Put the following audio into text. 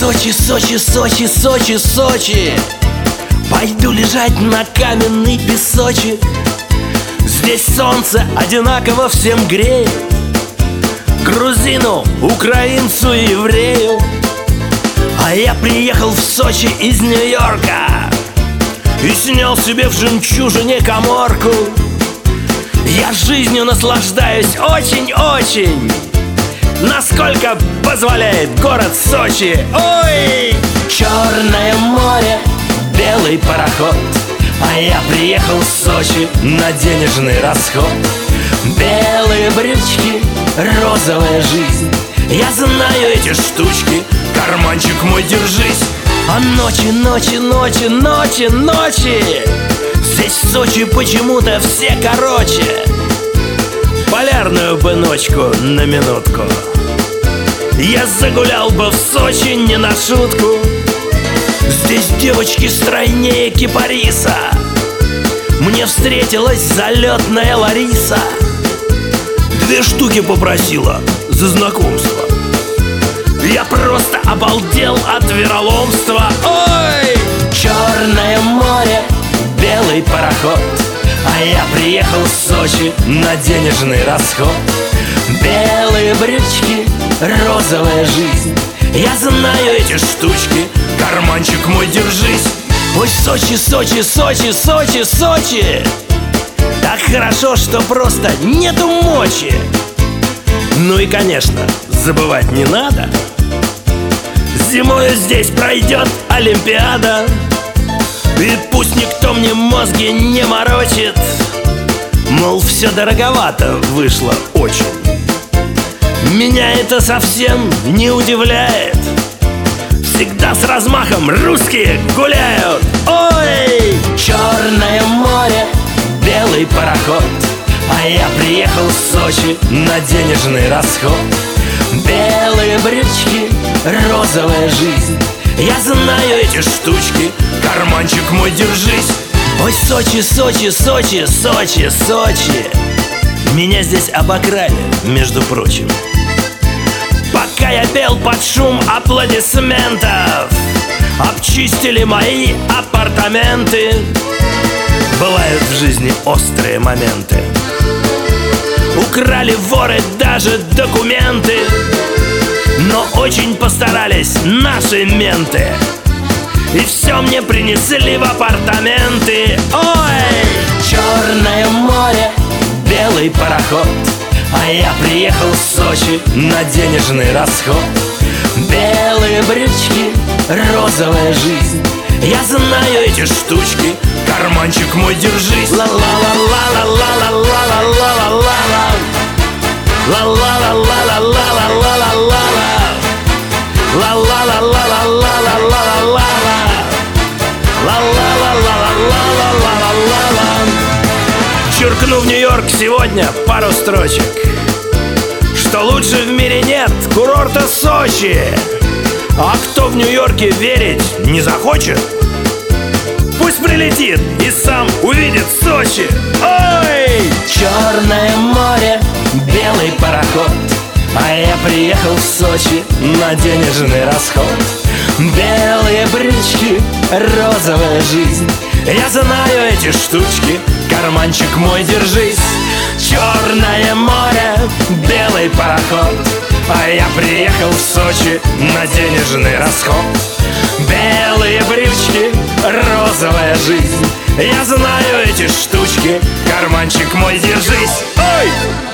Сочи, Сочи, Сочи, Сочи, Сочи. Пойду лежать на каменный песочек. Здесь солнце одинаково всем греет, грузину, украинцу и еврею. А я приехал в Сочи из Нью-Йорка и снял себе в жемчужине каморку. Я жизнью наслаждаюсь очень-очень, насколько позволяет город Сочи. Ой! Черное море, белый пароход, а я приехал в Сочи на денежный расход. Белые брючки, розовая жизнь, я знаю эти штучки, карманчик мой, держись. А ночи, ночи, ночи, ночи, ночи здесь в Сочи почему-то все короче. Полярную бы ночку на минутку я загулял бы в Сочи не на шутку. Здесь девочки стройнее кипариса, мне встретилась залетная Лариса. 2 штуки попросила за знакомство. Я просто обалдел от вероломства. Ой! Черное море, белый пароход, а я приехал в Сочи на денежный расход. Белые брючки, розовая жизнь, я знаю эти штучки, карманчик мой, держись. Ой, Сочи, Сочи, Сочи, Сочи, Сочи. Так хорошо, что просто нету мочи. Ну и, конечно, забывать не надо, зимою здесь пройдет Олимпиада. И пусть никто мне мозги не морочит, мол, все дороговато вышло очень. Меня это совсем не удивляет, всегда с размахом русские гуляют. Ой! Черное море, белый пароход, а я приехал в Сочи на денежный расход. Белые брючки, розовая жизнь, я знаю эти штучки, карманчик мой, держись. Ой, Сочи, Сочи, Сочи, Сочи, Сочи. Меня здесь обокрали, между прочим. Пока я пел под шум аплодисментов, обчистили мои апартаменты. Бывают в жизни острые моменты, украли воры даже документы, но очень постарались наши менты, и все мне принесли в апартаменты. Ой! Черное море, белый пароход, а я приехал в Сочи на денежный расход. Белые брючки, розовая жизнь, я знаю эти штучки, карманчик мой, держись. Ла-ла-ла-ла-ла-ла-ла-ла-ла-ла-ла. Ла-ла-ла-ла-ла-ла-ла-ла-ла-ла. Ла-ла-ла-ла-ла-ла-ла-ла-ла-ла. Ла-ла-ла-ла-ла-ла-ла-ла-ла. Черкну в Нью-Йорк сегодня пару строчек, что лучше в мире нет курорта Сочи. А кто в Нью-Йорке верить не захочет, пусть прилетит и сам увидит Сочи. Ой! Черное море, белый пароход, а я приехал в Сочи на денежный расход. Белые брючки, розовая жизнь, я знаю эти штучки, карманчик мой, держись. Черное море, белый пароход, а я приехал в Сочи на денежный расход. Белые брючки, розовая жизнь, я знаю эти штучки, карманчик мой, держись. Ой!